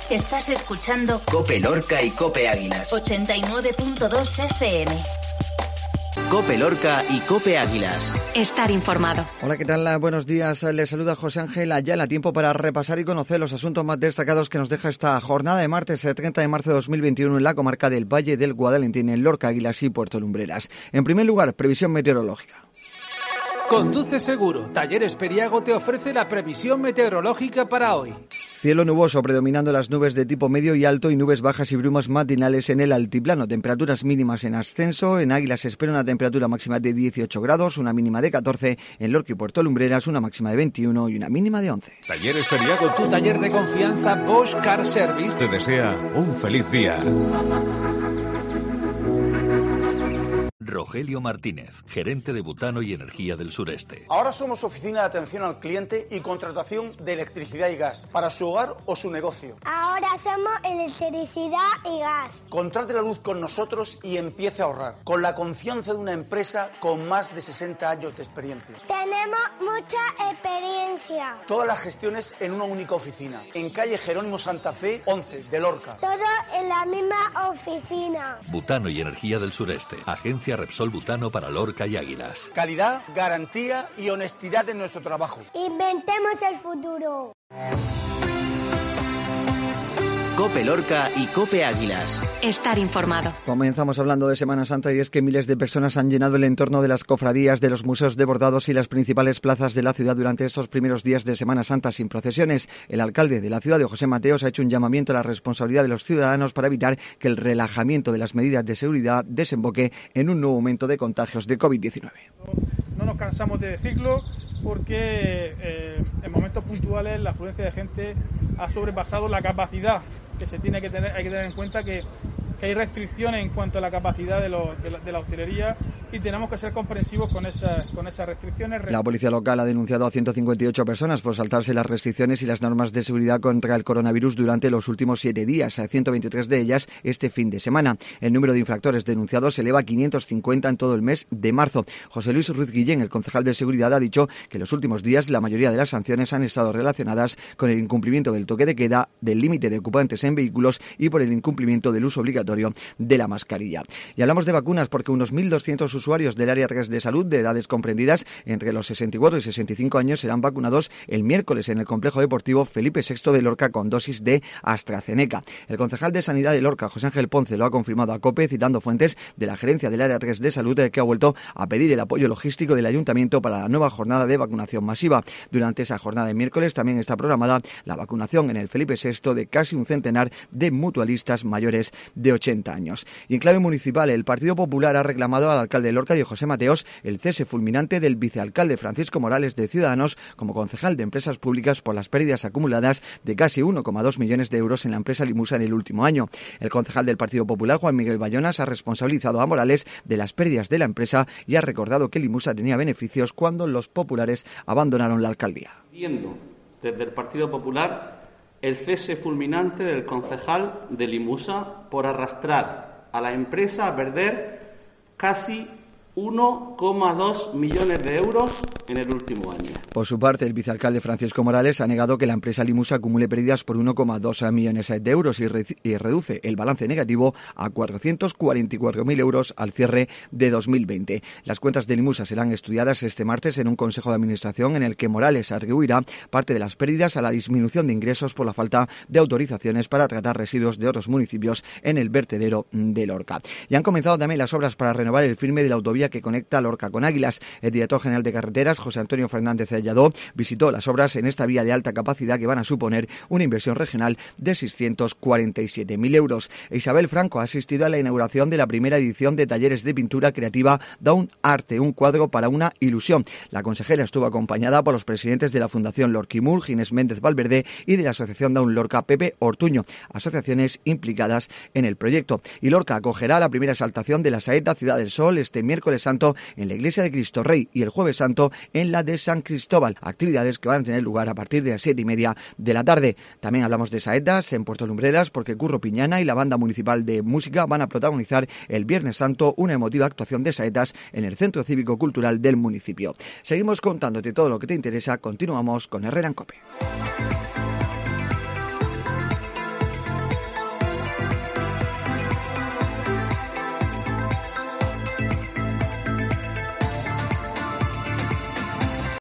Estás escuchando COPE Lorca y COPE Águilas. 89.2 FM. COPE Lorca y COPE Águilas. Estar informado. Hola, ¿qué tal? Buenos días. Les saluda José Ángel Ayala. Tiempo para repasar y conocer los asuntos más destacados que nos deja esta jornada de martes 30 de marzo de 2021 en la comarca del Valle del Guadalentín, en Lorca, Águilas y Puerto Lumbreras. En primer lugar, previsión meteorológica. Conduce seguro. Talleres Periago te ofrece la previsión meteorológica para hoy. Cielo nuboso, predominando las nubes de tipo medio y alto y nubes bajas y brumas matinales en el altiplano. Temperaturas mínimas en ascenso. En Águilas se espera una temperatura máxima de 18 grados, una mínima de 14. En Lorca y Puerto Lumbreras una máxima de 21 y una mínima de 11. Talleres Periago, Tu taller de confianza Bosch Car Service te desea un feliz día. Rogelio Martínez, gerente de Butano y Energía del Sureste. Ahora somos oficina de atención al cliente y contratación de electricidad y gas para su hogar o su negocio. Ahora somos electricidad y gas. Contrate la luz con nosotros y empiece a ahorrar, con la confianza de una empresa con más de 60 años de experiencia. Tenemos mucha experiencia. Todas las gestiones en una única oficina, en calle Jerónimo Santa Fe, 11, de Lorca. Todo en la misma oficina. Butano y Energía del Sureste, agencia Repsol Butano para Lorca y Águilas. Calidad, garantía y honestidad en nuestro trabajo. Inventemos el futuro. COPE Lorca y COPE Águilas. Estar informado. Comenzamos hablando de Semana Santa y es que miles de personas han llenado el entorno de las cofradías, de los museos de bordados y las principales plazas de la ciudad durante estos primeros días de Semana Santa sin procesiones. El alcalde de la ciudad, José Mateos, ha hecho un llamamiento a la responsabilidad de los ciudadanos para evitar que el relajamiento de las medidas de seguridad desemboque en un nuevo aumento de contagios de COVID-19. No nos cansamos de decirlo porque en momentos puntuales la afluencia de gente ha sobrepasado la capacidad que se tiene que tener. Hay que tener en cuenta que hay restricciones en cuanto a la capacidad de la hostelería y tenemos que ser comprensivos con esas restricciones. La policía local ha denunciado a 158 personas por saltarse las restricciones y las normas de seguridad contra el coronavirus durante los últimos 7 días, a 123 de ellas este fin de semana. El número de infractores denunciados se eleva a 550 en todo el mes de marzo. José Luis Ruiz Guillén, el concejal de seguridad, ha dicho que en los últimos días la mayoría de las sanciones han estado relacionadas con el incumplimiento del toque de queda, del límite de ocupantes en vehículos y por el incumplimiento del uso obligatorio de la mascarilla. Y hablamos de vacunas porque unos 1.200 usuarios del área 3 de salud de edades comprendidas entre los 64 y 65 años serán vacunados el miércoles en el complejo deportivo Felipe VI de Lorca con dosis de AstraZeneca. El concejal de Sanidad de Lorca, José Ángel Ponce, lo ha confirmado a COPE citando fuentes de la gerencia del área 3 de salud que ha vuelto a pedir el apoyo logístico del ayuntamiento para la nueva jornada de vacunación masiva. Durante esa jornada de miércoles también está programada la vacunación en el Felipe VI de casi un centenar de mutualistas mayores de 80 años. Y en clave municipal, el Partido Popular ha reclamado al alcalde de Lorca, José Mateos, el cese fulminante del vicealcalde Francisco Morales de Ciudadanos como concejal de Empresas Públicas por las pérdidas acumuladas de casi 1,2 millones de euros en la empresa Limusa en el último año. El concejal del Partido Popular, Juan Miguel Bayonas, ha responsabilizado a Morales de las pérdidas de la empresa y ha recordado que Limusa tenía beneficios cuando los populares abandonaron la alcaldía. Viendo desde el Partido Popular el cese fulminante del concejal de Limusa por arrastrar a la empresa a perder casi 1,2 millones de euros en el último año. Por su parte, el vicealcalde Francisco Morales ha negado que la empresa Limusa acumule pérdidas por 1,2 millones de euros y reduce el balance negativo a 444.000 euros al cierre de 2020. Las cuentas de Limusa serán estudiadas este martes en un consejo de administración en el que Morales atribuirá parte de las pérdidas a la disminución de ingresos por la falta de autorizaciones para tratar residuos de otros municipios en el vertedero de Lorca. Y han comenzado también las obras para renovar el firme de la autovía que conecta Lorca con Águilas. El director general de Carreteras, José Antonio Fernández Alladó, visitó las obras en esta vía de alta capacidad que van a suponer una inversión regional de 647.000 euros. Isabel Franco ha asistido a la inauguración de la primera edición de talleres de pintura creativa Daun Arte, un cuadro para una ilusión. La consejera estuvo acompañada por los presidentes de la Fundación Lorquimul, Ginés Méndez Valverde, y de la Asociación Daun Lorca, Pepe Ortuño, asociaciones implicadas en el proyecto. Y Lorca acogerá la primera exaltación de la Saeta Ciudad del Sol este miércoles Santo en la Iglesia de Cristo Rey y el Jueves Santo en la de San Cristóbal, actividades que van a tener lugar a partir de las 7:30 de la tarde. También hablamos de saetas en Puerto Lumbreras porque Curro Piñana y la Banda Municipal de Música van a protagonizar el Viernes Santo una emotiva actuación de saetas en el Centro Cívico Cultural del municipio. Seguimos contándote todo lo que te interesa, continuamos con Herrera en COPE.